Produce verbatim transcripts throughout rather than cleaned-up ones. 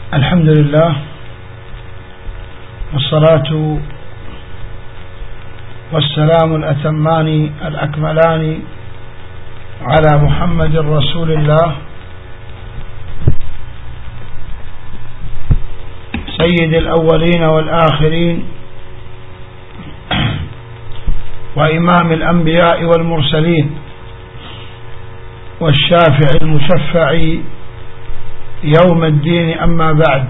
الحمد لله والصلاة والسلام الأتمان الأكملان على محمد رسول الله سيد الأولين والآخرين وإمام الأنبياء والمرسلين والشافع المشفع يوم الدين. أما بعد،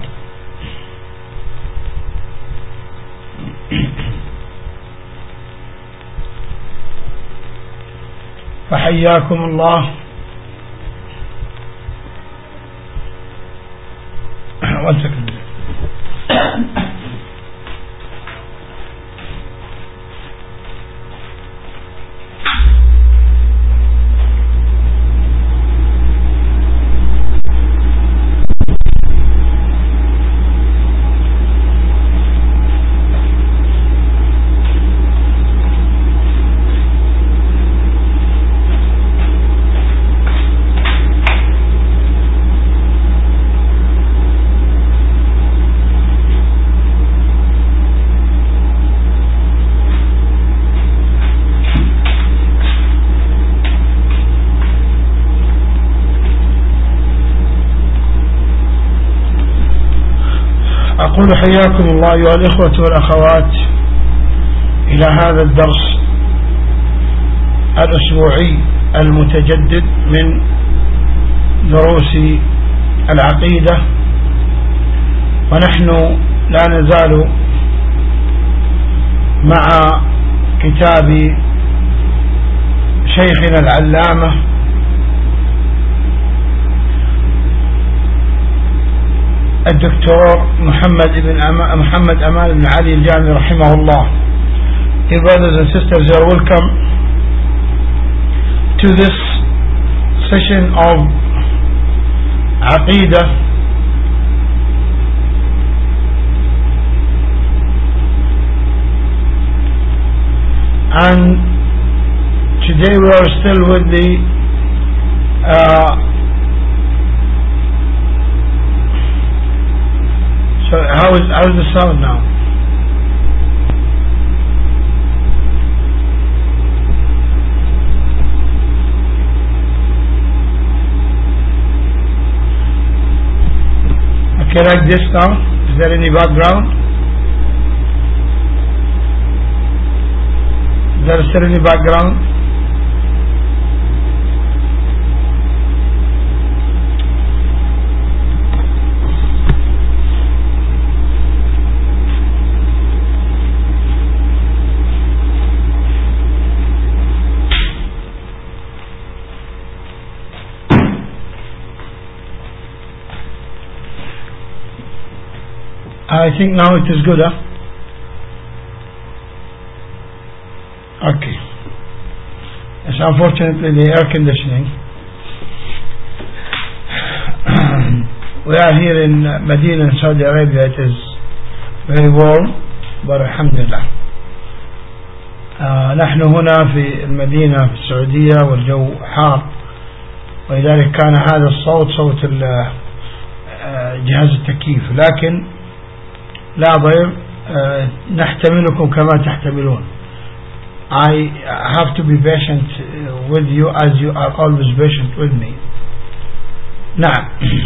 فحياكم الله وانتكم. أقول حياكم الله أيها الإخوة والأخوات إلى هذا الدرس الأسبوعي المتجدد من دروس العقيدة، ونحن لا نزال مع كتاب شيخنا العلامة الدكتور محمد بن أما محمد أمان بن علي الجامي رحمه الله. Dear brothers and sisters, you are welcome to this session of Aqidah, and today we are still with the uh, So how is how is the sound now? Okay, like this now. Is there any background? Is there still any background? I think now it is good, huh? Okay. It's unfortunately the air conditioning. We are here in Medina in Saudi Arabia. It is very warm, but alhamdulillah. آه نحن هنا في المدينة في السعودية والجو حار، ولذلك كان هذا الصوت صوت جهاز التكييف، لكن لا ضير، uh, نحتملكم كما تحتملون. I have to be patient with you as you are always patient with me. نعم.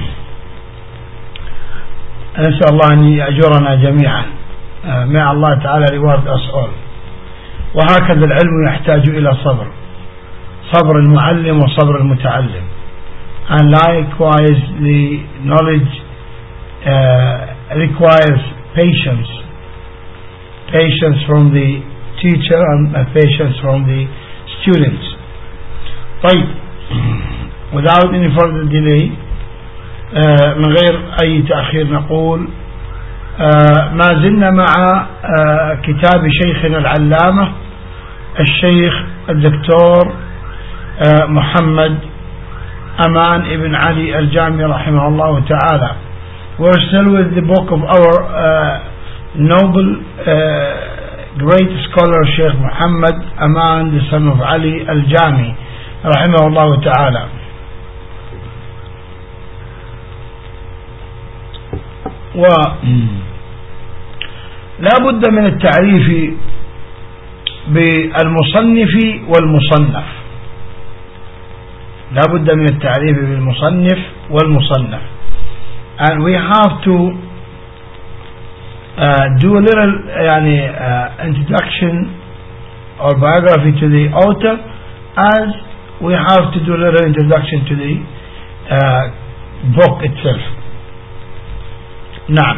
نسأل الله أن يأجرنا جميعا. uh, may Allah تعالى reward us all. وهكذا العلم يحتاج إلى صبر، صبر المعلم وصبر المتعلم. And likewise the knowledge uh, requires patience, patience from the teacher and patience from the students. طيب، without any further delay، من غير أي تأخير، نقول ما زلنا مع كتاب شيخنا العلامة الشيخ الدكتور محمد أمان ابن علي الجامي رحمه الله تعالى. We're still with the book of our uh, noble, uh, great scholar Sheikh Muhammad Aman, the son of Ali Al-Jami, rahimahullah ta'ala. ولا بد من التعريف بالمصنف والمصنف، لا بد من التعريف بالمصنف والمصنف. and we have to uh, do a little يعني uh, introduction or biography to the author, as we have to do a little introduction to the uh, book itself. نعم.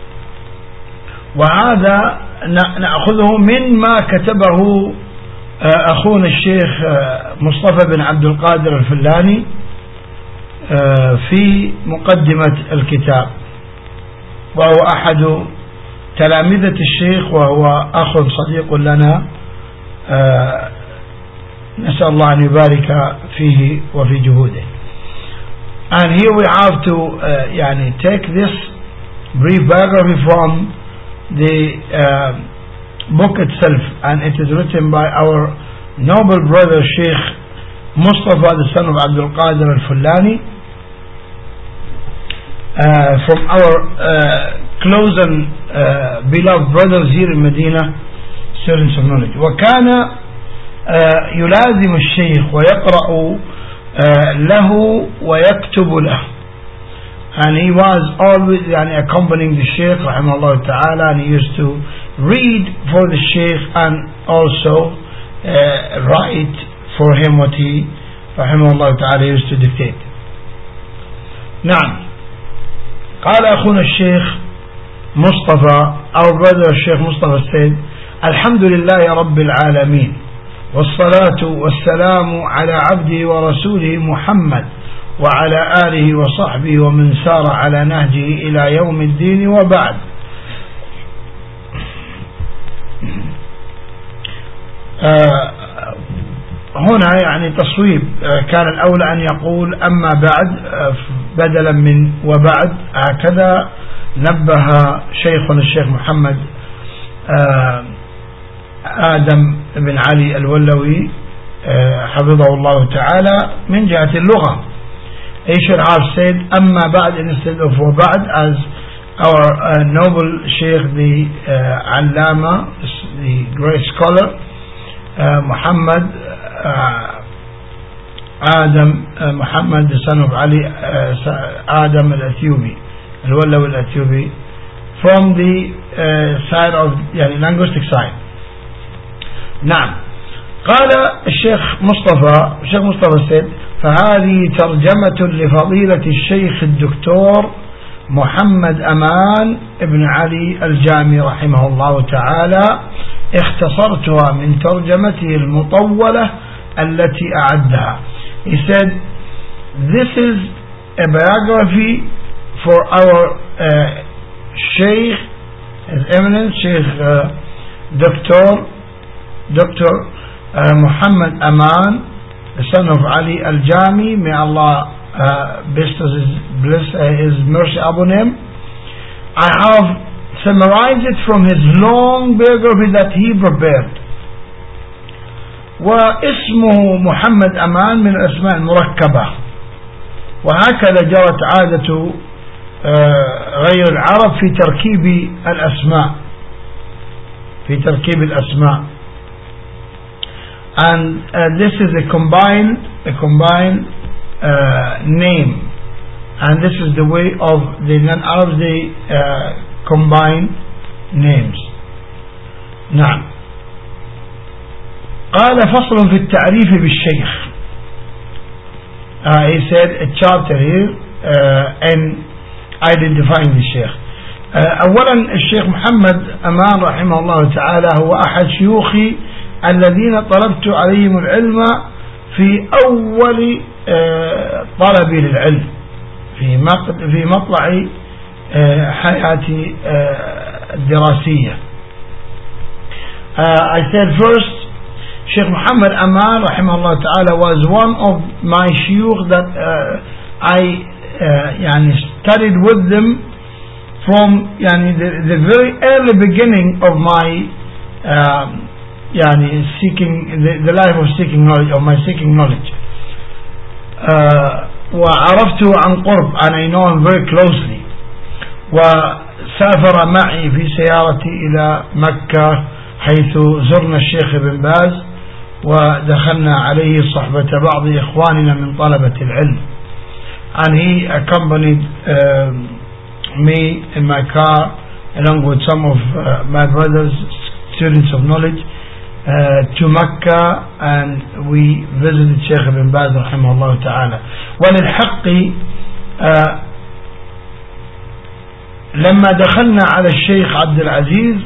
وهذا نأخذه مما كتبه أخونا الشيخ مصطفى بن عبد القادر الفلاني في مقدمة الكتاب، وهو أحد تلامذة الشيخ، وهو أخ صديق لنا، نسأل الله أن يبارك فيه وفي جهوده. And here we have to uh, يعني take this brief biography from the uh, book itself, and it is written by our noble brother Sheikh Mustafa, the son of Abdul Qadir al-Fulani, uh, from our uh, close and uh, beloved brothers here in Medina, students of knowledge. وكان uh, يلازم الشيخ ويقرأ uh, له ويكتب له. And he was always يعني, accompanying the Shaykh rahimahullah ta'ala, and he used to read for the Shaykh and also uh, write for him what he rahimahullah ta'ala used to dictate. نعم. قال أخونا الشيخ مصطفى, our brother Sheikh Mustafa said, الحمد لله رب العالمين والصلاة والسلام على عبده ورسوله محمد وعلى آله وصحبه ومن سار على نهجه إلى يوم الدين، وبعد. آه هنا يعني تصويب، آه كان الأولى أن يقول أما بعد آه بدلا من وبعد، هكذا نبه شيخنا الشيخ محمد آه آدم بن علي الولوي آه حفظه الله تعالى من جهة اللغة. He should have said أما بعد instead of وبعد, as our uh, noble Sheikh, the uh, Allama, the great scholar uh, Muhammad uh, Adam uh, Muhammad, the son of Ali uh, Adam al-Athiobi, al-Wallawi al-Athiobi, from the uh, side of يعني linguistic side. نعم. قال الشيخ مصطفى الشيخ مصطفى said فهذه ترجمة لفضيلة الشيخ الدكتور محمد أمان ابن علي الجامي رحمه الله تعالى، اختصرتها من ترجمته المطولة التي أعدها. He said, this is a biography for our uh, Sheikh, His Eminence Sheikh uh, Doctor Doctor uh, Muhammad Aman, the son of Ali Al-Jami, may Allah uh, bestow his, bless, uh, his mercy upon him. I have summarized it from his long biography that he prepared. واسمه محمد أمان من الأسماء المركبة، وهكذا جرت عادة غير العرب في تركيب الأسماء في تركيب الأسماء. And uh, this is a combined a combined uh, name, and this is the way of the non-Arabs, they uh, combine names. نعم. قال فصل في التعريف بالشيخ. uh, He said a chapter here uh, in identifying the Sheikh. uh, أولا الشيخ محمد أمان رحمه الله تعالى هو أحد شيوخي الذين طلبت عليهم العلم في أول طلبي للعلم في في مطلع حياتي الدراسية. I said first, Sheikh Muhammad Aman rahimahullah ta'ala was one of my shuyukh that uh, I uh, يعني studied with them from يعني the, the very early beginning of my um, يعني seeking the, the life of seeking knowledge, of my seeking knowledge. uh, وعرفته عن قرب, and I know him very closely. و وسافر معي في سيارتي إلى مكة حيث زرنا الشيخ ابن باز ودخلنا عليه صحبة بعض إخواننا من طلبة العلم. And he accompanied uh, me in my car along with some of uh, my brothers, students of knowledge, uh, to Mecca, and we visited Sheikh ibn Baz رحمه الله تعالى. وللحق uh, لما دخلنا على الشيخ عبد العزيز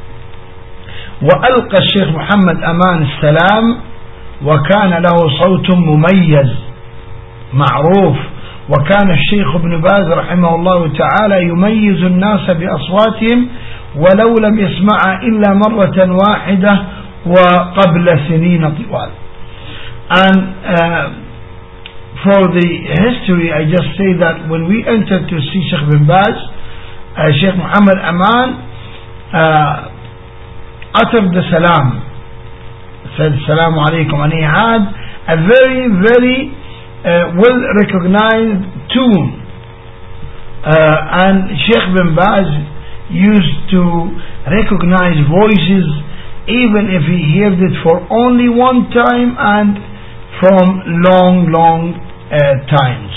وألقى الشيخ محمد أمان السلام، وكان له صوت مميز معروف، وكان الشيخ ابن باز رحمه الله تعالى يميز الناس بأصواتهم ولو لم يسمع إلا مرة واحدة وقبل سنين طوال. And uh, for the history, I just say that when we entered to see Sheikh ibn Baz, uh, Sheikh Muhammad Aman uh, uttered the salam, said Assalamu alaikum, and he had a very very uh, well recognized tune, uh, and Sheikh bin Baz used to recognize voices even if he heard it for only one time and from long long uh, times.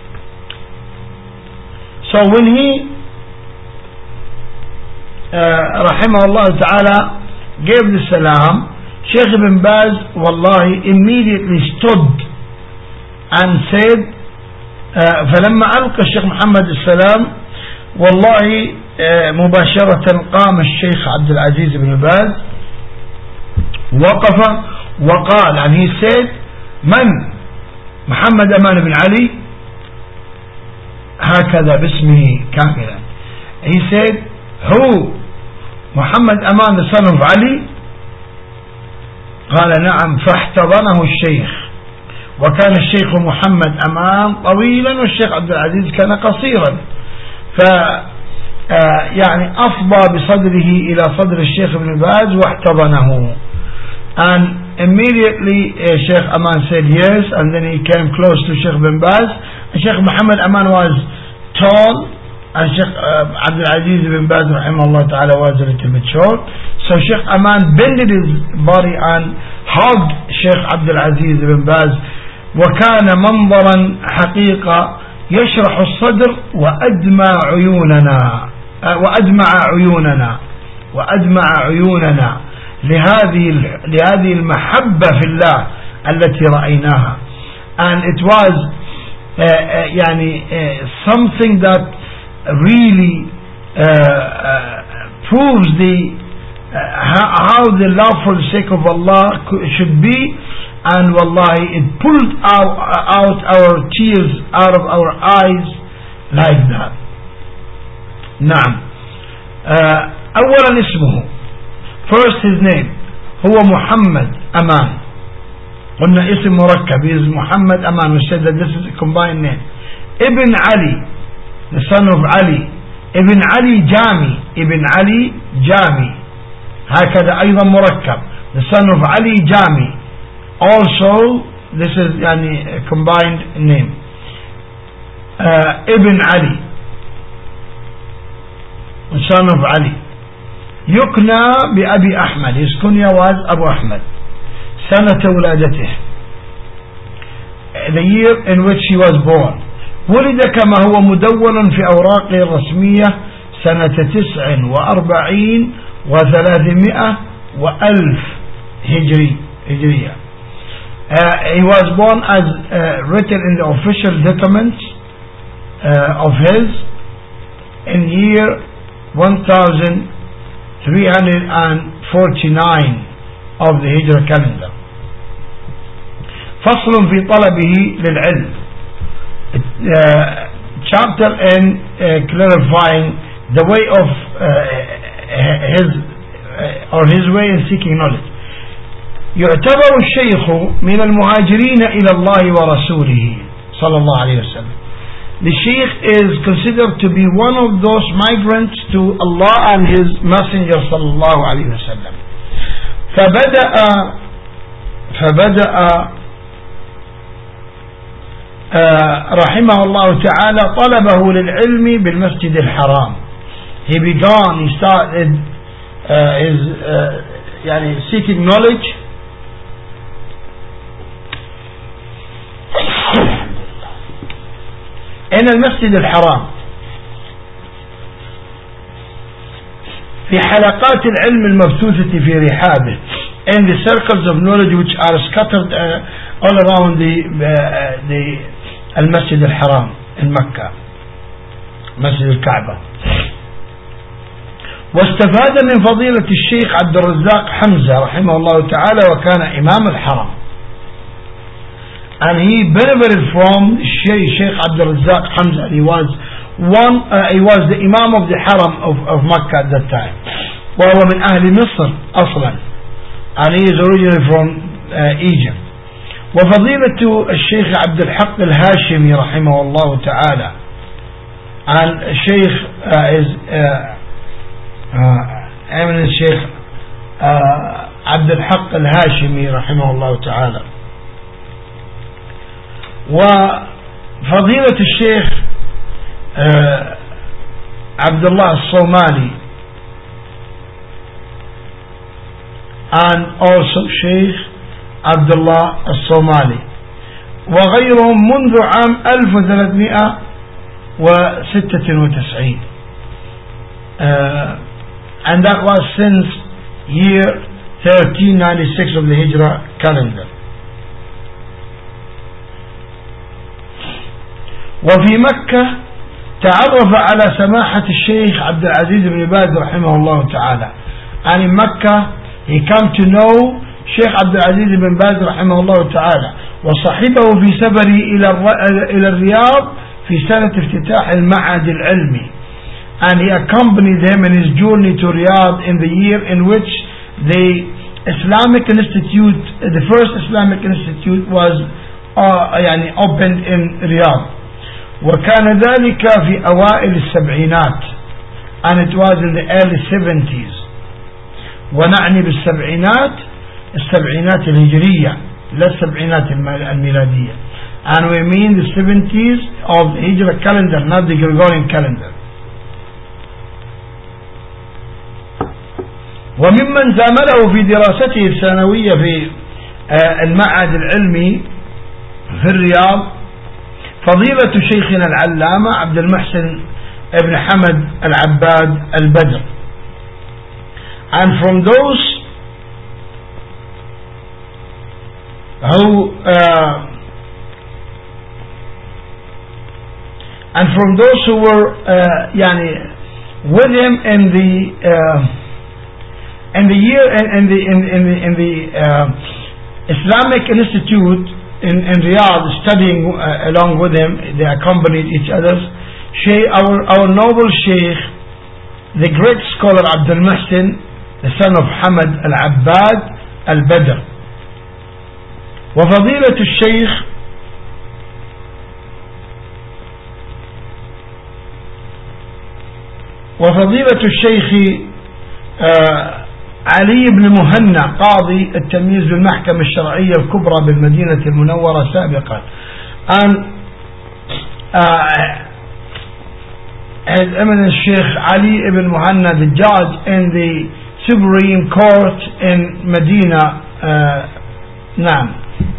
So when he uh, rahimahullah ta'ala gave the salam, Sheikh ibn Baz wallahi immediately stood and said, uh, فلما ألقى الشيخ محمد السلام والله uh, مباشرة قام الشيخ عبد العزيز بن باز وقف وقال, and he said, من محمد أمان بن علي, هكذا باسمه كاملا. He said, who? محمد أمان the son of Ali? قال نعم. فاحتضنه الشيخ، وكان الشيخ محمد أمان طويلا والشيخ عبد العزيز كان قصيرا، ف يعني أفضى بصدره إلى صدر الشيخ ابن باز واحتضنه. And immediately uh, Sheikh Aman said yes, and then he came close to Sheikh bin Baz. And Sheikh Muhammad Aman was tall, and Sheikh uh, Abdul Aziz bin Baz rahimahullah ta'ala was a little bit short. So Sheikh Aman bended his body and hugged Sheikh Abdul Aziz bin Baz. وكان منظرا حقيقة يشرح الصدر وأدمع عيوننا وأدمع عيوننا وأدمع عيوننا لهذه لهذه المحبة في الله التي رأيناها. And it was uh, uh, يعني uh, something that really uh, uh, proves the uh, how, how the love for the sake of Allah should be, and wallahi it pulled out, out our tears out of our eyes like that. نعم. uh, أولا اسمه, first his name هو محمد أمان. قلنا اسم مركب, is محمد أمان. We said that this is a combined name. Ibn Ali, the son of Ali. Ibn Ali Jami, Ibn Ali Jami, هكذا أيضا مركب, the son of Ali Jami. Also this is يعني a combined name. uh, Ibn Ali, the son of Ali. يكنى بأبي أحمد, his kunya was Abu Ahmad. سنة ولادته, the year in which he was born. ولد كما هو مدون في أوراقه الرسمية سنة تسع وأربعين وثلاثمائة وألف هجري هجرية. Uh, he was born as uh, written in the official documents uh, of his in year one thousand three hundred forty-nine of the Hijrah calendar. فصل في طلبه للعلم, uh, chapter in uh, clarifying the way of uh, his uh, or his way in seeking knowledge. يعتبر الشيخ من المهاجرين إلى الله ورسوله صلى الله عليه وسلم. The Sheikh is considered to be one of those migrants to Allah and His Messenger صلى الله عليه وسلم. فبدأ فبدأ رحمه الله تعالى طلبه للعلم بالمسجد الحرام. he began, he started uh, his uh, yani seeking knowledge in al-Masjid al-Haram, في حلقات العلم المبثوثة في رحابه, in the circles of knowledge which are scattered uh, all around the uh, the al-Masjid al-Haram in Mecca, مسجد الكعبة. واستفاد من فضيلة الشيخ عبد الرزاق حمزة رحمه الله تعالى, وكان إمام الحرم, and he benefited from Sheikh Sheikh Abdul Razzaq Hamza. He was one uh, he was the Imam of the Haram of, of Mecca at that time, وهو من أهل مصر أصلا, and he is originally from uh, Egypt. وفضيلة الشيخ عبد الحق الهاشمي رحمه الله تعالى, and Sheikh uh, is eminent Sheikh عبد الحق الهاشمي رحمه الله تعالى. وفضيلة الشيخ عبد الله الصومالي, and also Sheikh عبد الله الصومالي, وغيرهم منذ عام ألف وثلاثمائة وستة وتسعين, uh, and that was since year thirteen ninety-six of the Hijrah calendar. وفي مكة تعرف على سماحة الشيخ عبد العزيز بن باز رحمه الله تعالى, and in Mecca he come to know Sheikh عبد العزيز بن باز رحمه الله تعالى, وصحبه في سفره إلى إلى الرياض في سنة افتتاح المعهد العلمي, and he accompanied him in his journey to Riyadh in the year in which the Islamic Institute, the first Islamic Institute was uh, يعني opened in Riyadh. وكان ذلك في أوائل السبعينات, and it was in the early seventies. ونعني بالسبعينات السبعينات الهجرية لا السبعينات الميلادية, and we mean the seventies of the Hijrah calendar, not the Gregorian calendar. وممن زامله في دراسته الثانوية في المعهد العلمي في الرياض فضيلة شيخنا العلامة عبد المحسن ابن حمد العباد البدر, and from those who uh, and from those who were uh, يعني with him in the uh, in the year in, in the in, in the in the uh, Islamic Institute in, in Riyadh, studying uh, along with him, they accompanied each other. Sheikh, our our noble Sheikh, the great scholar Abdul Muhsin, the son of Hamad al-Abbad al-Badr. وفضيلة الشيخ وفضيلة الشيخ آه علي بن مهنا قاضي التمييز بالمحكمة الشرعية الكبرى بالمدينة المنورة سابقا, and uh, His Eminence Sheikh Ali ibn Muhanna, the judge in the Supreme Court in Medina. uh, نعم.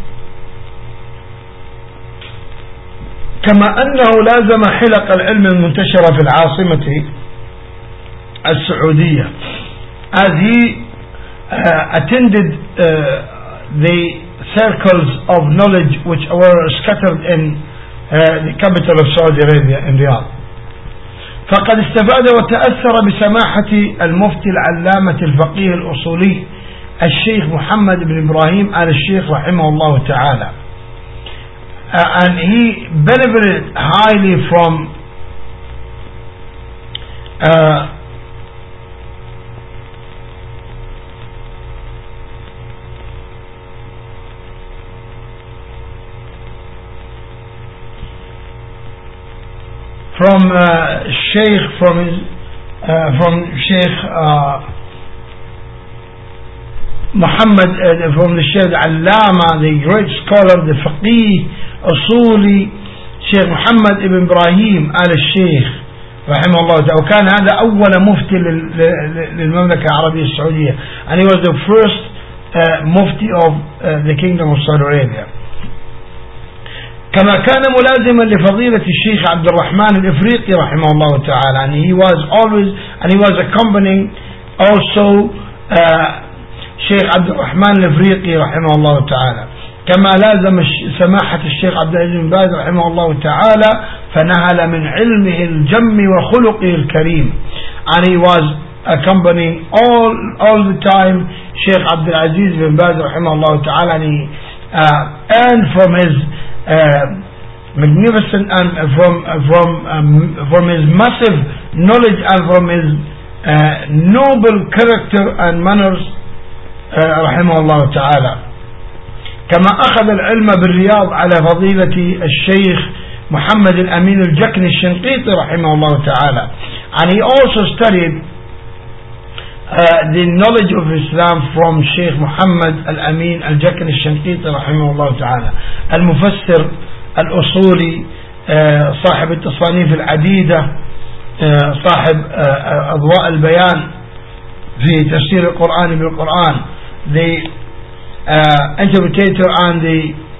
كما أنه لازم حلق العلم المنتشرة في العاصمة السعودية, as he uh, attended uh, the circles of knowledge which were scattered in uh, the capital of Saudi Arabia in Riyadh. فقد استفاد وتأثر بسماحة المفتي العلامة الفقيه الأصولي الشيخ محمد بن إبراهيم آل الشيخ رحمه الله تعالى, uh, and he benefited highly from uh, from uh, Sheikh from his uh, from Sheikh uh, Muhammad uh, from the Sheikh Allama, the great scholar, the faqih, usuli, Sheikh Muhammad ibn Ibrahim al-Sheikh رحمه الله تعالى، وكان هذا أول مفتي للمملكة العربية السعودية، and he was the first uh, mufti of uh, the kingdom of Saudi Arabia. كما كان ملازما لفضيلة الشيخ عبد الرحمن الإفريقي رحمه الله تعالى, and he was always and he was accompanying also uh, شيخ عبد الرحمن الإفريقي رحمه الله تعالى, كما لازم سماحة الشيخ عبد العزيز بن باز رحمه الله تعالى فنهل من علمه الجم وخلقه الكريم, and he was accompanying all all the time Sheikh Abdul Aziz bin Baz rahimahullah ta'ala, and he uh, earned from his uh, magnificent and from from um, from his massive knowledge and from his uh, noble character and manners rahimahullah ta'ala. كما أخذ العلم بالرياض على فضيلة الشيخ محمد الأمين الجكني الشنقيطي رحمه الله تعالى, and he also studied uh, the knowledge of Islam from Sheikh Muhammad al-Amin al-Jakni al-Shanqiti rahimahullah ta'ala, المفسر الأصولي uh, صاحب التصانيف العديدة, uh, صاحب uh, أضواء البيان في تفسير القرآن بالقرآن, the uh, interpretator and the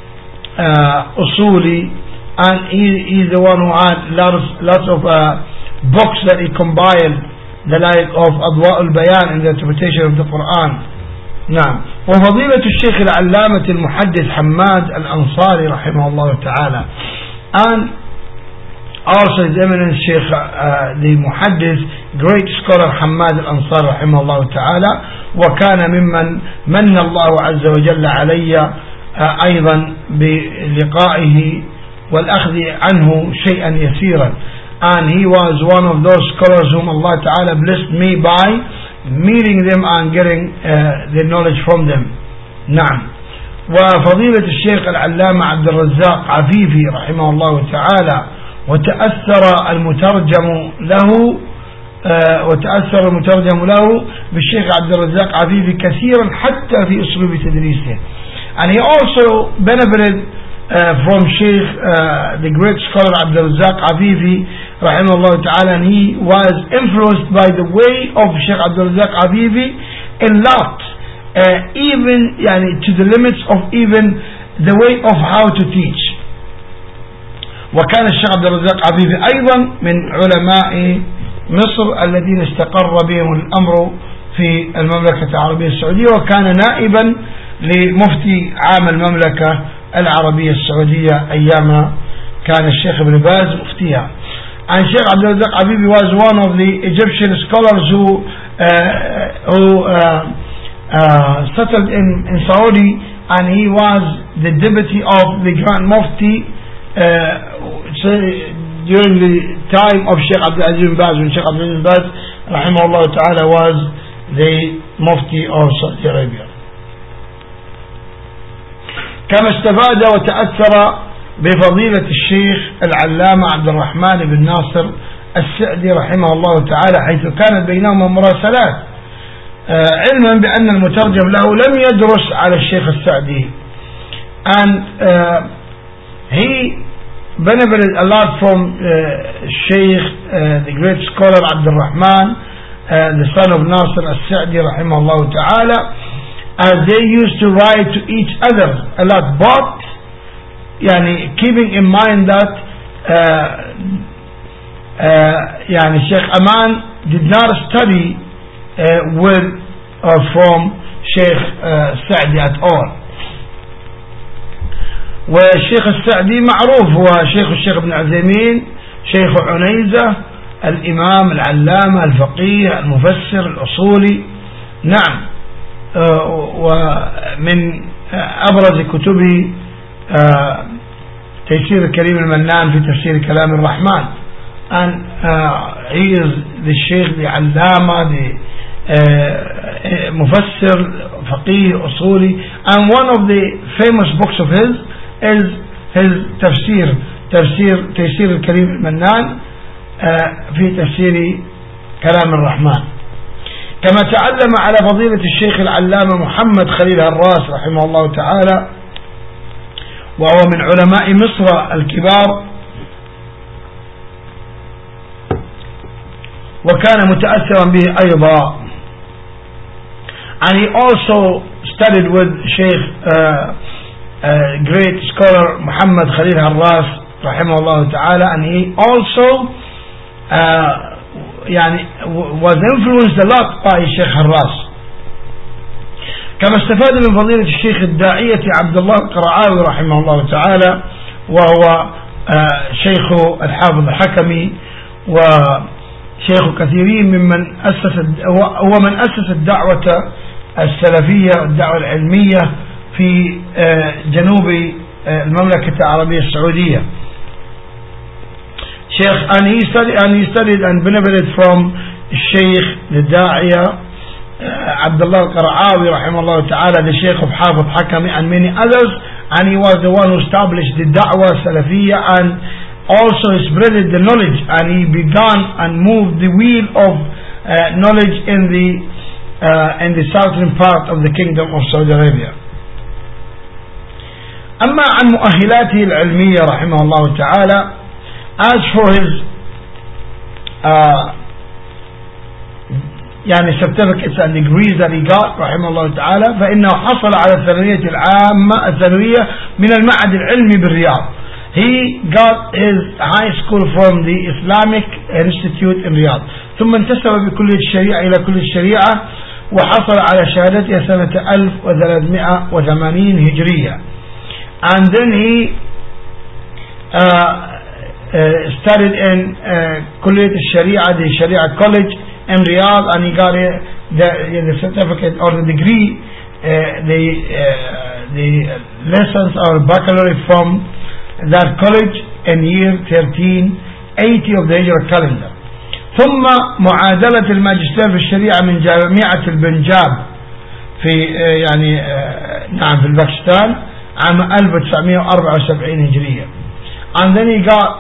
uh, أصولي, and he is the one who had lots, lots of uh, books that he compiled, the like of أضواء البيان in the interpretation of the Quran. نعم. وفضيلة الشيخ العلامة المحدث حماد الأنصاري رحمه الله تعالى, and also his eminence Sheikh uh, the muhaddith great scholar حماد الأنصاري رحمه الله تعالى, وكان ممن من الله عز وجل علي uh, أيضا بلقائه والأخذ عنه شيئا يسيرا, and he was one of those scholars whom Allah Ta'ala blessed me by meeting them and getting uh, the knowledge from them. نعم. وفضيلة الشيخ العلامة عبد الرزاق عفيفي رحمه الله تعالى, وتأثر المترجم له uh, وتأثر المترجم له بالشيخ عبد الرزاق عفيفي كثيرا حتى في أسلوب تدريسه, and he also benefited Uh, from Sheikh, uh, the great scholar Abdul Razak Afifi rahimahullah ta'ala, and he was influenced by the way of Sheikh Abdul Razak Afifi a lot, uh, even yani, to the limits of even the way of how to teach. وكان الشيخ عبد الرزاق عفيفي أيضا من علماء مصر الذين استقر بهم الأمر في المملكة العربية السعودية, وكان نائبا لمفتي عام المملكة العربية السعودية أيام كان الشيخ ابن باز مفتيها. And Sheikh Abdul Razak Afifi was one of the Egyptian scholars who uh, who uh, uh, settled in, in Saudi, and he was the deputy of the Grand Mufti uh, during the time of Sheikh Abdul Aziz bin Baz, when Sheikh Abdul Aziz bin Baz rahimahullah ta'ala was the Mufti of Saudi Arabia. كما استفاد وتأثر بفضيلة الشيخ العلامة عبد الرحمن بن ناصر السعدي رحمه الله تعالى, حيث كانت بينهما مراسلات, علما بأن المترجم له لم يدرس على الشيخ السعدي, and uh, he benefited a lot from uh, Sheikh uh, the great scholar Abdul Rahman, uh, the son of Nasir al-Sa'di رحمه الله تعالى, as they used to write to each other a lot, but yani, keeping in mind that uh, uh, yani, Sheikh Aman did not study uh, with or from Sheikh uh, Sa'di at all. والشيخ السعدي معروف هو شيخ الشيخ ابن عثيمين, شيخ عنيزة, الإمام العلامة الفقيه المفسر الأصولي. نعم. ومن أبرز كتبه تيسير الكريم المنان في تفسير كلام الرحمن, and uh, he is the Sheikh, the Allama, the uh, مفسر فقيه أصولي, and one of the famous books of his is his تفسير تفسير تيسير الكريم المنان uh, في تفسير كلام الرحمن. كما تعلم على فضيلة الشيخ العلامة محمد خليل هراس رحمه الله تعالى, وهو من علماء مصر الكبار, وكان متأثرا به أيضا. And he also studied with Sheikh uh, uh, great scholar Muhammad Khalil Harras rahimahullah ta'ala, and he also uh, يعني was influenced a lot by Sheikh Harras. كما استفاد من فضيلة الشيخ الداعية عبد الله القرعاوي رحمه الله تعالى، وهو شيخ الحافظ الحكمي وشيخ كثيرين ممن أسس هو من أسس الدعوة السلفية والدعوة العلمية في جنوب المملكة العربية السعودية. Sheikh, and he studied and he studied and benefited from Sheikh the Da'iyah Abdullah al-Qara'awi rahimahullah ta'ala, the Sheikh of Hafiz Hakami, and many others, and he was the one who established the Da'wah Salafiyya and also spreaded the knowledge, and he began and moved the wheel of uh, knowledge in the uh, in the southern part of the kingdom of Saudi Arabia. أما عن مؤهلاته العلمية رحمه الله تعالى, as for his uh, يعني certificates and degrees that he got رحمه الله تعالى, فإنه حصل على الثانوية العامة الثانوية من المعهد العلمي بالرياض. He got his high school from the Islamic Institute in Riyadh. ثم انتسب بكلية الشريعة إلى كلية الشريعة وحصل على شهادتها سنة ألف وثلاثمائة وثمانين هجرية. And then he uh, uh, studied in uh, كلية الشريعة, the Sharia College in Riyadh, and he got a, the, the certificate or the degree, uh, the uh, the lessons or baccalaureate from that college in year thirteen eighty of the Hijra calendar. ثم معادلة الماجستير في الشريعة من جامعة البنجاب في يعني نعم في الباكستان عام ألف وتسعمائة وأربعة وسبعين هجرية. And then he got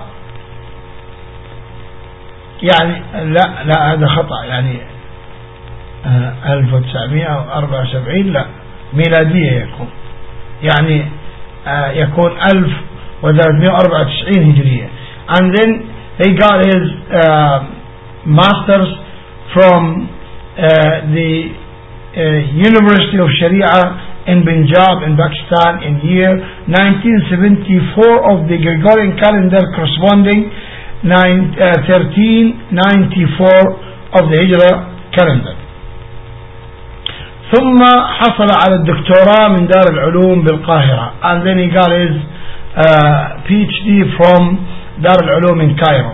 يعني لا لا هذا خطأ، يعني ألف وتسعمائة وأربعة وسبعين لا ميلادية يكون، يعني يكون ألف وثلاثمائة وأربعة وتسعين هجرية. And then he got his uh, masters from uh, the uh, University of Sharia in Punjab in Pakistan in year nineteen seventy-four of the Gregorian calendar corresponding thirteen ninety-four of the Hijra calendar. ثم حصل على الدكتوراه من دار العلوم بالقاهرة, and then he got his uh, PhD from دار العلوم in Cairo.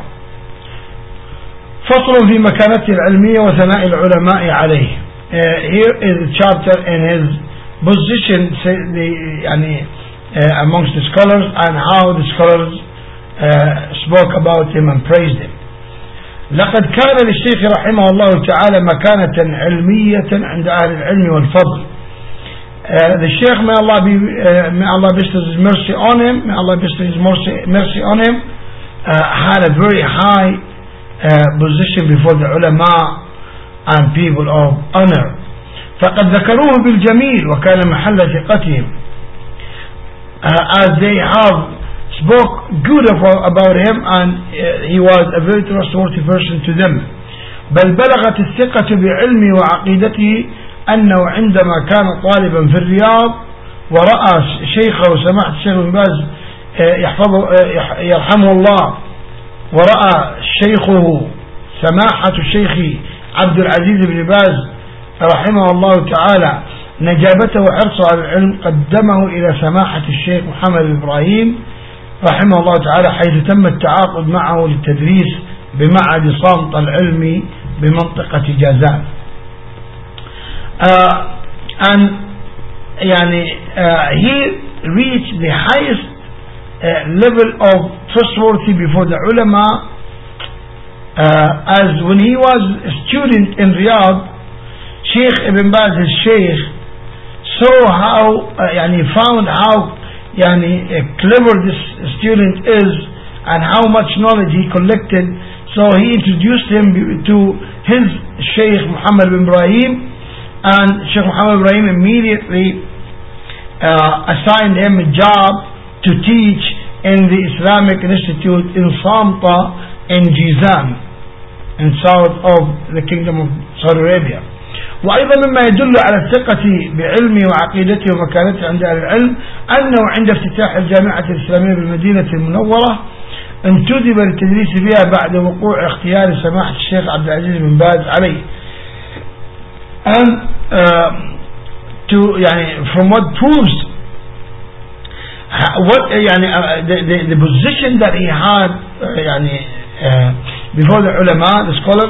فصل في مكانته العلمية وثناء العلماء عليه. uh, here is a chapter in his position the, يعني, uh, amongst the scholars and how the scholars uh, spoke about him and praised him. لقد كان للشيخ رحمه الله تعالى مكانة علمية عند أهل العلم والفضل. uh, the Sheikh, may Allah be uh, may Allah bestow his mercy on him, may Allah bestow his mercy, mercy on him, uh, had a very high uh, position before the ulama and people of honor. فقد ذكروه بالجميل وكان محل ثقتهم, uh, as they have spoke good about him, and uh, he was a very trustworthy person to them. بل بلغت الثقة بعلمه وعقيدته أنه عندما كان طالبا في الرياض ورأى شيخه سماحة الشيخ بن باز يحفظه يرحمه الله، ورأى شيخه سماحة الشيخ عبد العزيز بن باز رحمه الله تعالى نجابته وحرصه على العلم، قدمه إلى سماحة الشيخ محمد بن إبراهيم رحمه الله تعالى، حيث تم التعاقد معه للتدريس بمعهد صامت العلمي بمنطقة جازان. uh, and يعني uh, he reached the highest uh, level of trustworthy before the ulama, uh, as when he was a student in Riyadh, Sheikh Ibn Baz, his Sheikh, saw how uh, يعني found how يعني clever this student is and how much knowledge he collected, so he introduced him to his Sheikh Muhammad bin Ibrahim, and Sheikh Muhammad bin Ibrahim immediately uh, assigned him a job to teach in the Islamic Institute in Samta in Jizan. in south of the kingdom of Saudi Arabia. وأيضا مما يدل على الثقة بعلمه وعقيدته ومكانته عند أهل العلم أنه عند افتتاح الجامعة الإسلامية بالمدينة المنورة انتدب للتدريس بها بعد وقوع اختيار سماحة الشيخ عبد العزيز بن باز عليه. And uh, to يعني from what proves what يعني uh, the, the, the position that he had uh, يعني uh, before the ulama, the scholars,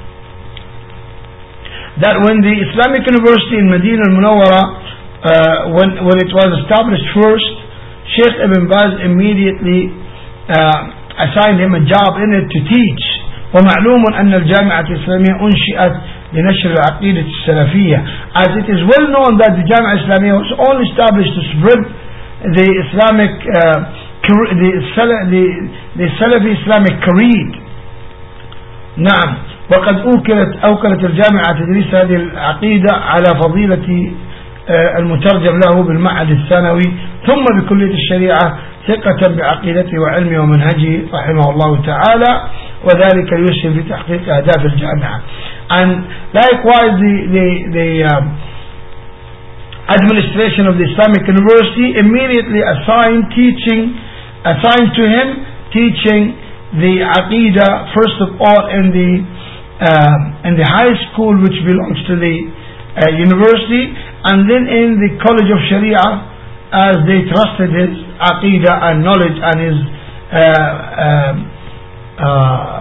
that when the Islamic University in Medina al-Munawwara uh, when, when it was established first, Sheikh Ibn Baz immediately uh, assigned him a job in it to teach. ومعلوم أن الجامعة الإسلامية أنشئت لنشر العقيدة السلفية, as it is well known that the Jamia Islamiyya was only established to spread the Islamic uh, the, the, the Salafi Islamic creed. نعم. وقد أوكلت أوكلت الجامعة تدريس هذه العقيدة على فضيلة المترجم له بالمعهد الثانوي ثم بكلية الشريعة ثقة بعقيدته وعلمه ومنهجه رحمه الله تعالى, وذلك يسهم في تحقيق أهداف الجامعة. And likewise the, the, the um, administration of the Islamic University immediately assigned teaching, assigned to him teaching the Aqidah first of all in the uh, in the high school which belongs to the uh, university, and then in the College of Sharia, as they trusted his Aqidah and knowledge and his uh, uh, uh,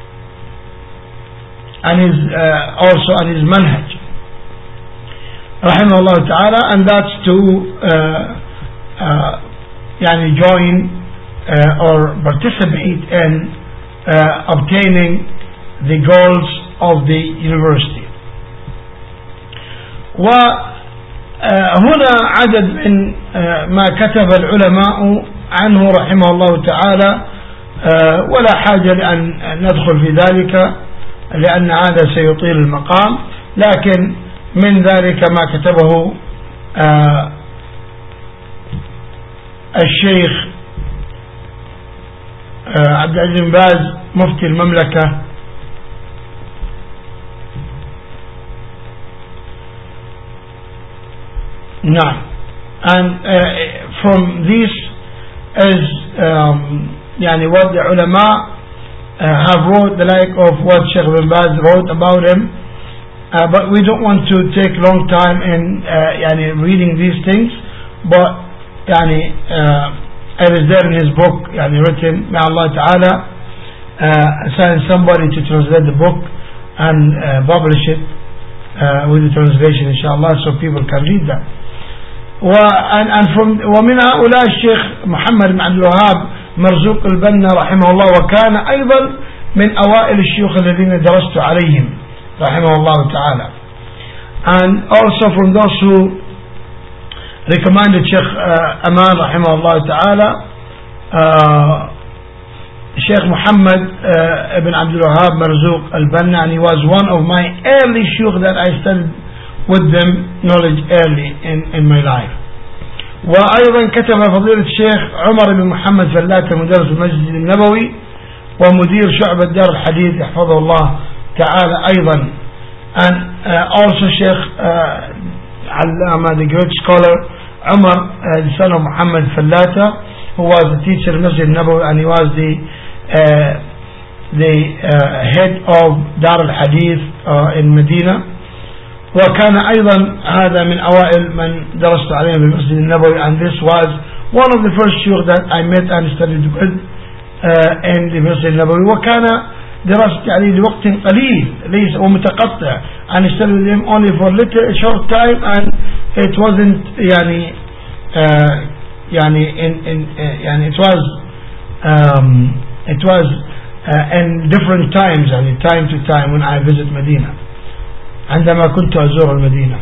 and his uh, also and his manhaj rahimahullah ta'ala, and that's to uh, uh, yani join uh, or participate in uh, obtaining the goals of the university. وهنا عدد من ما كتب العلماء عنه رحمه الله تعالى, ولا حاجة لأن ندخل في ذلك لأن هذا سيطيل المقام, لكن من ذلك ما كتبه الشيخ عبد العزيز بن باز مفتي المملكة نعم. And uh, from this is um, يعني what the ulama uh, have wrote the like of what Sheikh Ibn Baz wrote about him, uh, but we don't want to take long time in uh, يعني reading these things, but يعني uh, it is there in his book يعني written. May Allah Ta'ala uh, assign somebody to translate the book and uh, publish it uh, with the translation inshallah so people can read that. ومن هؤلاء الشيخ محمد بن عبد الوهاب مرزوق البنا رحمه الله, وكان أيضا من أوائل الشيوخ الذين درست عليهم رحمه الله تعالى. And also from those who recommended Sheikh uh, Aman رحمه الله تعالى, uh, Sheikh Muhammad uh, ibn Abdul Wahab Marzuq al-Banna, and he was one of my early shuyukh that I studied with them knowledge early in, in my life. وأيضا كتب فضيلة الشيخ عمر بن محمد فلاتة مدرس المسجد النبوي ومدير شعبة دار الحديث يحفظه الله تعالى أيضا. And uh, also Sheikh uh, Allama, the great scholar Umar, uh, the son of Muhammad Fallata, who was the teacher of Masjid Nabawi, and he was the uh, the uh, head of Dar al-Hadith uh, in Medina. وكان أيضا هذا من أوائل من درست عليهم في المسجد النبوي, and this was one of the first shuyukh that I met and studied with uh, in the مسجد النبوي. وكان دراستي عليه لوقت قليل ليس ومتقطع, and I studied him only for little a short time, and it wasn't يعني uh, يعني in, in uh, يعني it was um, it was uh, in different times, يعني time to time when I visit Medina, عندما كنت أزور المدينة.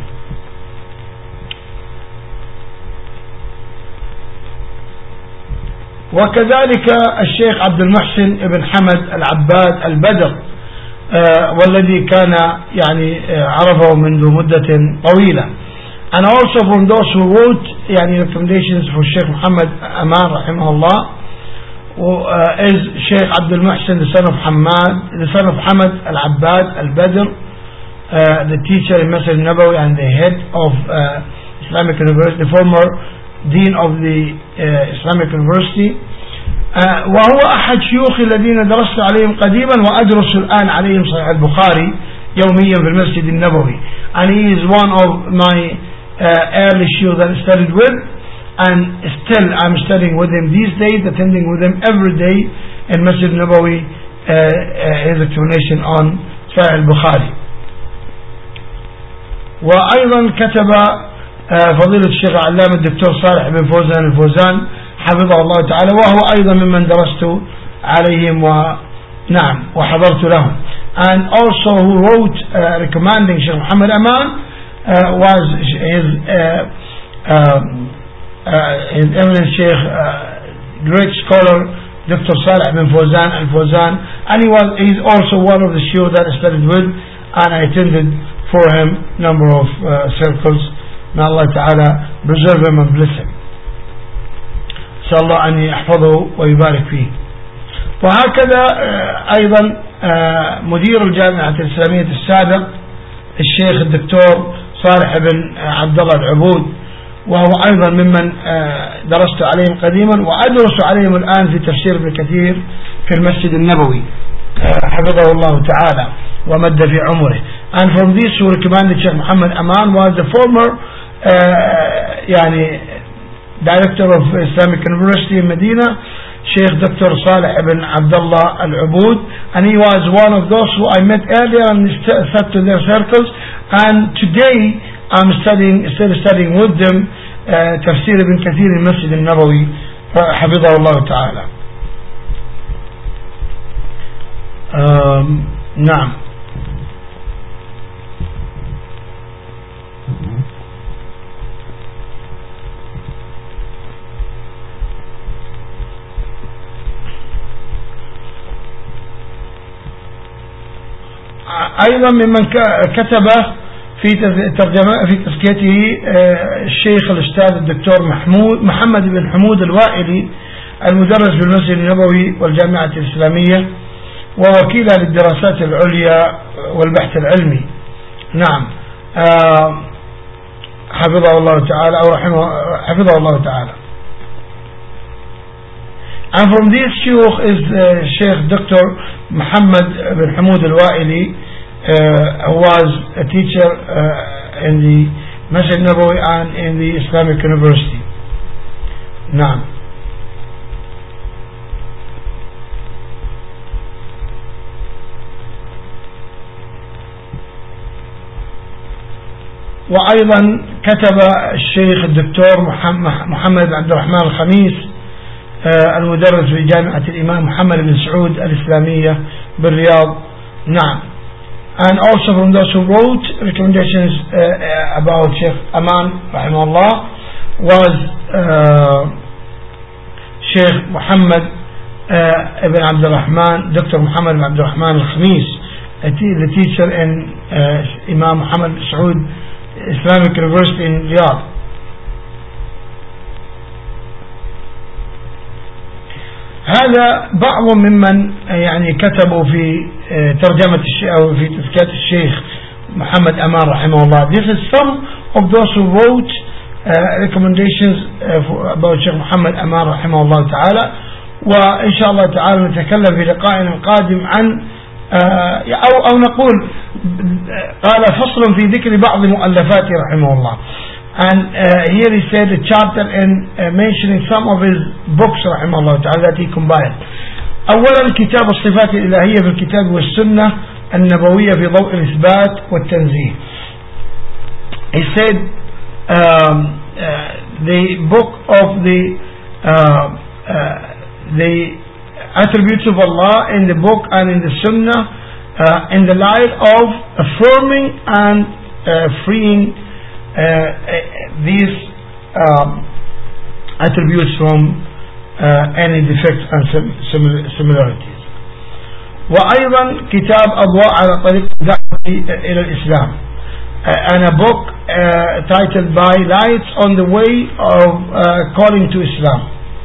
وكذلك الشيخ عبد المحسن ابن حمد العباد البدر آه والذي كان يعني آه عرفه منذ مدة طويلة. And also from those who wrote يعني recommendations for Sheikh Muhammad Aman رحمه الله uh, is Sheikh Abdul Muhsin, the son of Hamad, the son of Hamad Al-Abbad Al-Badr, uh, the teacher in Masjid Nabawi and the head of uh, Islamic University, the former dean of the uh, Islamic University. وهو أحد شيوخي الذين درست عليهم قديما وأدرس الآن عليهم صحيح البخاري يوميا في المسجد النبوي, and he is one of my uh, early shuyukh that I studied with, and still I'm studying with him these days, attending with him every day in Masjid Nabawi, uh, uh, his explanation on Sahih al-Bukhari. وأيضا كتب uh, فضيلة الشيخ العلامة الدكتور صالح بن فوزان الفوزان حفظه الله تعالى, وهو أيضا ممن درست عليهم ونعم وحضرت لهم. And also who wrote uh, recommending Sheikh Muhammad Aman uh, was his uh, uh, uh, his eminent Sheikh, uh, great scholar Doctor Salih bin Fawzan al-Fawzan, and he was he's also one of the shuyukh that I studied with, and I attended for him number of uh, circles. May Allah Ta'ala preserve him and bless him. نسأل الله أن يحفظه ويبارك فيه. وهكذا أيضا مدير الجامعة الإسلامية السابق الشيخ الدكتور صالح بن عبد الله العبود, وهو أيضا ممن درست عليهم قديما وأدرس عليهم الآن في تفسير ابن كثير في المسجد النبوي حفظه الله تعالى ومد في عمره. And from this who recommended Sheikh Muhammad Aman was the former uh, يعني Director of Islamic University in Medina, Sheikh Doctor Salih ibn Abdullah Al-Ubud, and he was one of those who I met earlier and sat to their circles, and today I'm studying, still studying with them uh, Tafsir ibn Kathir in Masjid al-Nabawi, حفظه الله تعالى. um, نعم. أيضا ممن كتب في ترجمة في تزكيته الشيخ الأستاذ الدكتور محمود محمد بن حمود الوائلي, المدرس بالمسجد النبوي والجامعة الإسلامية ووكيلة للدراسات العليا والبحث العلمي. نعم, حفظه الله تعالى أو رحمه حفظه الله تعالى. And from this shuyukh is uh, Sheikh Doctor Muhammad bin Hamoud al-Wa'ili, uh, who was a teacher uh, in the Masjid Nabawi and in the Islamic University. نعم. وأيضا كتب الشيخ الدكتور محمد بن عبد الرحمن الخميس, المدرس في جامعة الإمام محمد بن سعود الإسلامية بالرياض. نعم. And also from those who wrote recommendations uh, about Sheikh Aman rahimahullah was uh, Sheikh Muhammad uh, ibn Abdul Rahman, Doctor Muhammad ibn Abdul Rahman al-Khamis, the teacher in uh, Imam Muhammad bin Saud Islamic University in Riyadh. هذا بعض ممن يعني كتبوا في ترجمة الشيخ أو في تزكية الشيخ محمد أمان رحمه الله. This is some of those who wrote uh, recommendations uh, about Sheikh محمد أمان رحمه الله تعالى. وإن شاء الله تعالى نتكلم في لقائنا القادم عن uh, أو أو نقول قال فصل في ذكر بعض مؤلفاته رحمه الله. And uh, here he said a chapter in uh, mentioning some of his books رحمه الله تعالى that he combined. أولا كتاب الصفات الإلهية في الكتاب والسنة النبوية في ضوء الإثبات والتنزيه. He said um, uh, the book of the uh, uh, the attributes of Allah in the book and in the sunnah uh, in the light of affirming and uh, freeing Uh, these um, attributes from uh, any defects and similarities. وأيضا كتاب أضواء على طريق الدعوة إلى الإسلام, uh, and a book uh, titled by Lights on the Way of uh, Calling to Islam.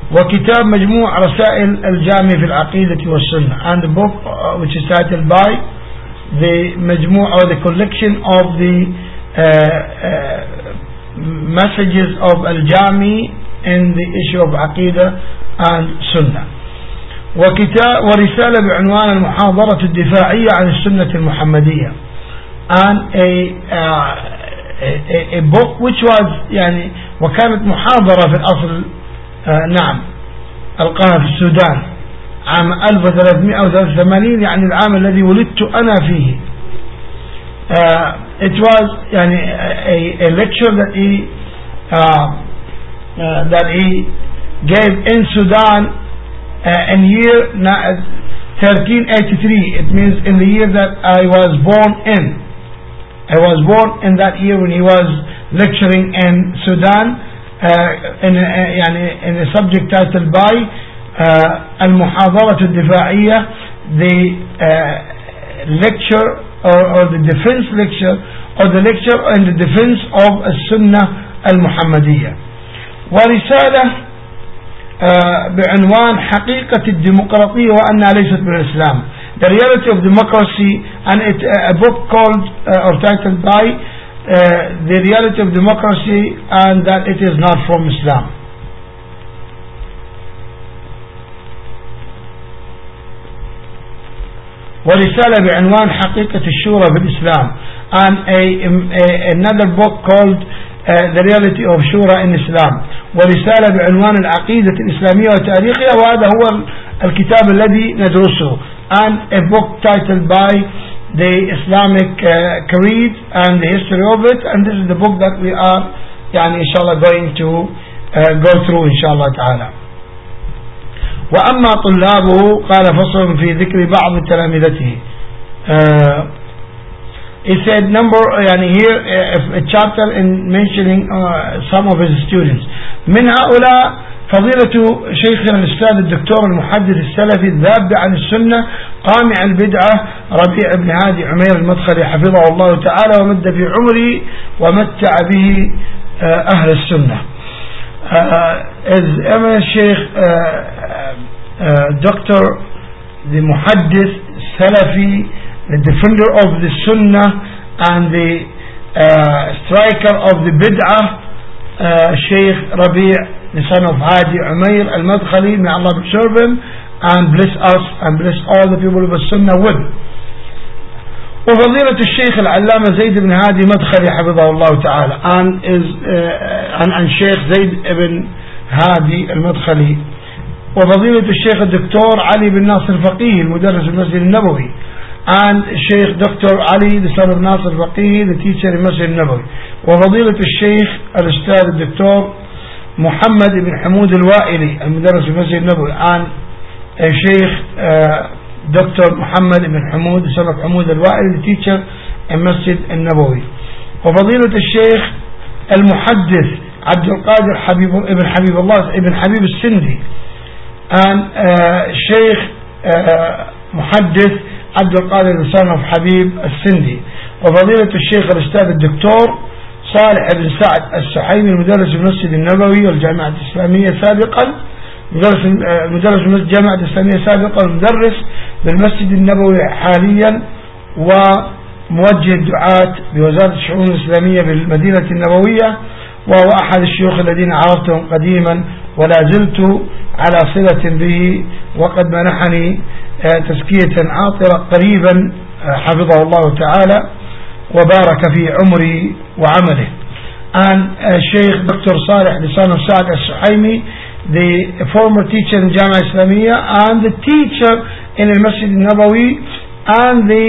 وكتاب مجموع رسائل الجامع في العقيدة والسنة, and the book uh, which is titled by the مجموع or the collection of the uh, uh, messages of al-Jami in the issue of عقيدة and sunnah. وكتاب ورسالة بعنوان المحاضرة الدفاعية عن السنة المحمدية, and a, uh, a, a book which was يعني وكانت محاضرة في الأصل uh, نعم ألقاها في السودان عام ألف وثلاثمائة وثلاثة وثمانين, يعني العام الذي ولدت أنا فيه. uh, it was يعني a, a lecture that he uh, uh, that he gave in Sudan uh, in year thirteen eighty-three. It means in the year that I was born in. I was born in that year when he was lecturing in Sudan uh, in, uh, يعني in a subject titled by uh, المحاضرة الدفاعية, the uh, lecture or, or the defense lecture or the lecture in the defense of السنة المحمدية. ورسالة uh, بعنوان حقيقة الديمقراطية وأنها ليست من الإسلام, the reality of democracy, and it, uh, a book called uh, or titled by uh, the reality of democracy and that it is not from Islam. ورسالة بعنوان حقيقة الشورى في الإسلام, and a, a, another book called uh, the reality of shura in Islam. ورسالة بعنوان العقيدة الإسلامية وتاريخها, وهذا هو الكتاب الذي ندرسه, and a book titled by the Islamic uh, creed and the history of it, and this is the book that we are يعني إن شاء الله going to uh, go through إن شاء الله تعالى. وأما طلابه قال فصل في ذكر بعض تلامذته. uh, he said number يعني here uh, a chapter in mentioning uh, some of his students. من هؤلاء فضيلة شيخنا الأستاذ الدكتور المحدث السلفي الذاب عن السنة قامع البدعة ربيع بن هادي عمير المدخلي حفظه الله تعالى ومد في عمره ومتع به uh, أهل السنة. uh, as eminent Sheikh uh, uh, Doctor the Muhaddith Salafi, the defender of the Sunnah and the uh, striker of the Bid'ah, uh, Sheikh Rabi', the son of Hadi Umair al-Madkhali, may Allah preserve him and bless us and bless all the people of the Sunnah with. وفضيلة الشيخ العلامة زيد بن هادي مدخلي حفظه الله تعالى, and is uh, and, and Sheikh Zayd ibn Hadi al-Madkhali. وفضيلة الشيخ الدكتور علي بن ناصر فقيه المدرس المسجد النبوي, and Sheikh Doctor Ali the son of Nasir Faqih, the teacher in Masjid al-Nabawi. وفضيلة الشيخ الأستاذ الدكتور محمد بن حمود الوائلي المدرس في مسجد النبوي, and Sheikh uh, Doctor Muhammad ibn Hamoud, son of Hamoud al-Wa'il, the teacher in Masjid al-Nabawi. وفضيلة الشيخ المحدث عبد القادر حبيب ابن حبيب الله ابن حبيب السندي, and uh, Sheikh uh, محدث عبد القادر the son of Habib السندي. وفضيلة الشيخ الأستاذ الدكتور صالح بن سعد السحيمي المدرس في المسجد النبوي والجامعة الإسلامية سابقا, مدرس مدرس الجامعة الإسلامية سابقا, مدرس بالمسجد النبوي حاليا, وموجه الدعاة بوزارة الشؤون الإسلامية بالمدينة النبوية, وهو أحد الشيوخ الذين عرفتهم قديما ولا زلت على صلة به, وقد منحني تزكية عاطرة قريبا حفظه الله تعالى وبارك في عمري وعمله. And uh, Sheikh Doctor Saleh the son of Sa'ad al-Suhaimi, the former teacher in Jamia Islamiyya and the teacher in the Masjid al-Nabawi and the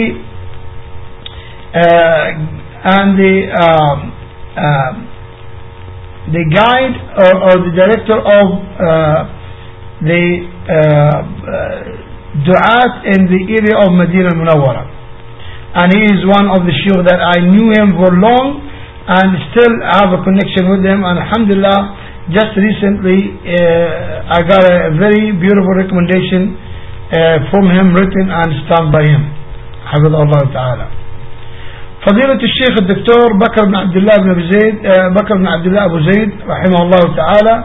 uh, and the uh, uh, the guide or, or the director of uh, the uh, uh, du'at in the area of Medina al-Munawwara, and he is one of the shuyukh that I knew him for long and still have a connection with him, and alhamdulillah just recently uh, I got a very beautiful recommendation uh, from him written and stamped by him حفظه الله تعالى. فضيلة الشيخ الدكتور بكر بن عبد الله بن أبي زيد بكر بن عبد الله أبو زيد رحمه الله تعالى,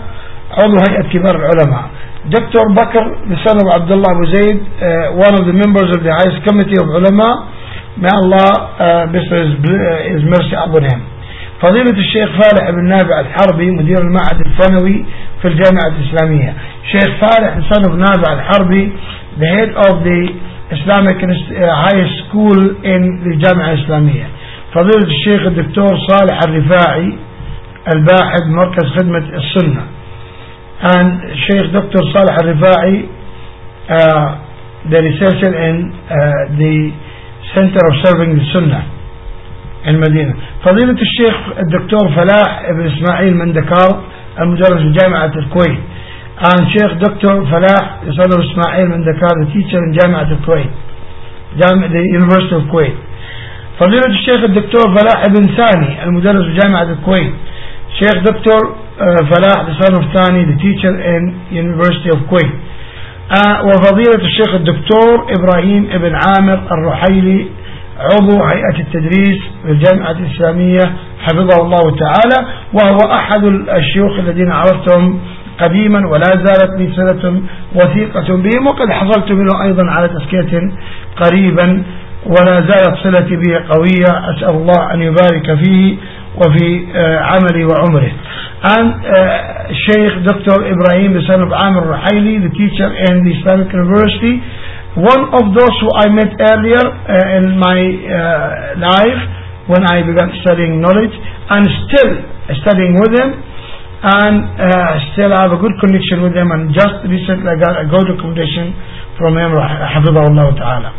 عضو هيئة كبار العلماء. Doctor Bakr, the son of Abdullah Abu Zaid, uh, one of the members of the highest committee of ulama. May Allah uh, bestow his, uh, his mercy upon him. فضيلة الشيخ فالح بن نافع الحربي مدير المعهد الثانوي في الجامعة الإسلامية. Sheikh Faleh, the son of Nafi al-Harbi, the head of the Islamic High School in the Jamia Islamiyya. فضيلة الشيخ الدكتور صالح الرفاعي الباحث مركز خدمة السنة. And Sheikh Doctor Salih al-Rifai, uh, the researcher in uh, the Center of Serving the Sunnah in Medina. فضيلة الشيخ الدكتور فلاح ابن إسماعيل مندكار المدرس في جامعة الكويت. And Sheikh Doctor Falah, the son of Ismail Mendakar, the teacher in Jamiat al-Kuwait, the University of Kuwait. فضيلة الشيخ الدكتور فلاح ابن ثاني المدرس في جامعة الكويت. Sheikh Doctor Falah, the son of Thani, the teacher in University of Kuwait. وفضيلة الشيخ الدكتور إبراهيم ابن عامر الرحيلي عضو هيئة التدريس في الجامعة الإسلامية حفظه الله تعالى، وهو أحد الشيوخ الذين عرفتهم قديما ولا زالت لي صلة وثيقة بهم، وقد حصلت منه أيضا على تزكية قريبا ولا زالت صلتي به قوية. أسأل الله أن يبارك فيه وفي عملي وعمره. And uh, Sheikh Doctor Ibrahim, the son of Amir Ruhaili, the teacher in the Islamic University, one of those who I met earlier uh, in my uh, life when I began studying knowledge, and still studying with him, and uh, still have a good connection with him, and just recently I got a good recommendation from him حفظه الله تعالى.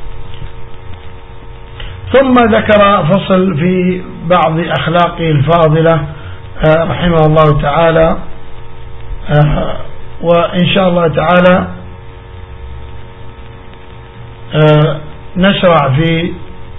ثم ذكر فصل في بعض أخلاقه الفاضلة uh, رحمه الله تعالى. uh, وإن شاء الله تعالى uh, نشرع في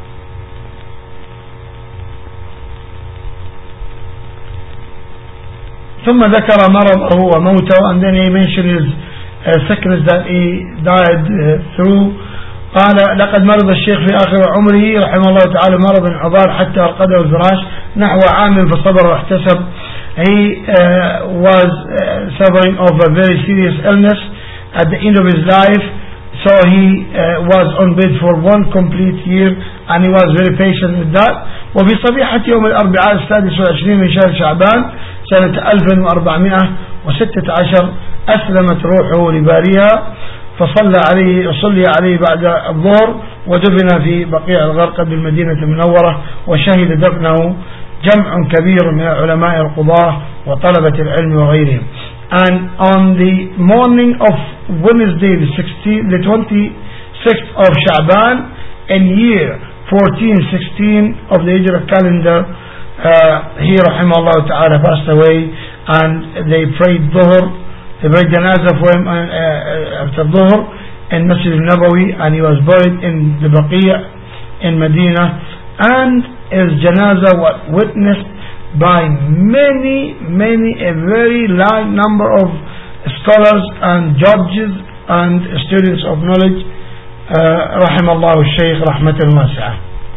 ثم ذكر مرضه وموته, and then he mentioned his uh, sickness that he died uh, through. قال لقد مرض الشيخ في آخر عمره رحمه الله تعالى مرض عضال حتى أرقده الفراش نحو عام فصبر واحتسب. He uh, was uh, suffering of a very serious illness at the end of his life, so he uh, was on bed for one complete year, and he was very patient with that. وفي صبيحة يوم الأربعاء السادس والعشرين من شهر شعبان سنة ألف وأربعمائة وستة عشر أسلمت روحه لباريها، فصلى عليه صلي عليه بعد الظهر ودفن في بقيع الغرقد بالمدينة المنورة، وشهد دفنه جمع كبير من علماء القضاة وطلبة العلم وغيرهم. And on the morning of Wednesday the, sixteenth, the twenty-sixth of Sha'ban in year fourteen sixteen of the Hijrah calendar, uh, he rahimahullah ta'ala passed away, and they prayed dhuhr, they prayed janazah for him uh, after dhuhr in Masjid al-Nabawi, and he was buried in the Baqi' in Medina, and his janazah was witnessed by many many a very large number of scholars and judges and students of knowledge رحم الله الشيخ رحمة واسعة.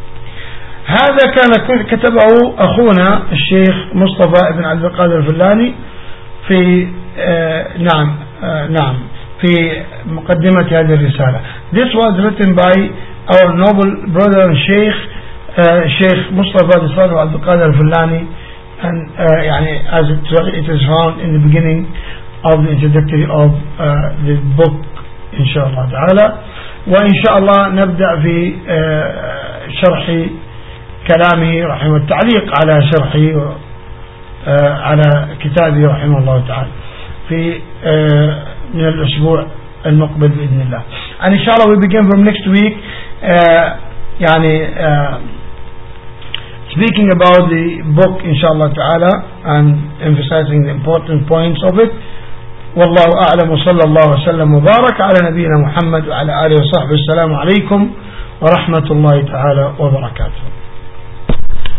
هذا كان كتبه أخونا الشيخ مصطفى بن عبد القادر الفلاني في آه نعم آه نعم في مقدمة هذه الرسالة. This was written by our noble brother and Sheikh uh, Sheikh Mustafa the son of Abdul Qadir al-Fallani, and uh, يعني as it, it is found in the beginning of the introductory of uh, the book إن شاء الله تعالى. وإن شاء الله نبدأ في شرح كلامه رحمه التعليق على شرحه على كتابه رحمه الله تعالى في من الأسبوع المقبل بإذن الله. And إن شاء الله we begin from next week يعني speaking about the book إن شاء الله تعالى and emphasizing the important points of it. والله أعلم، وصلى الله وسلم وبارك على نبينا محمد وعلى آله وصحبه. السلام عليكم ورحمة الله تعالى وبركاته.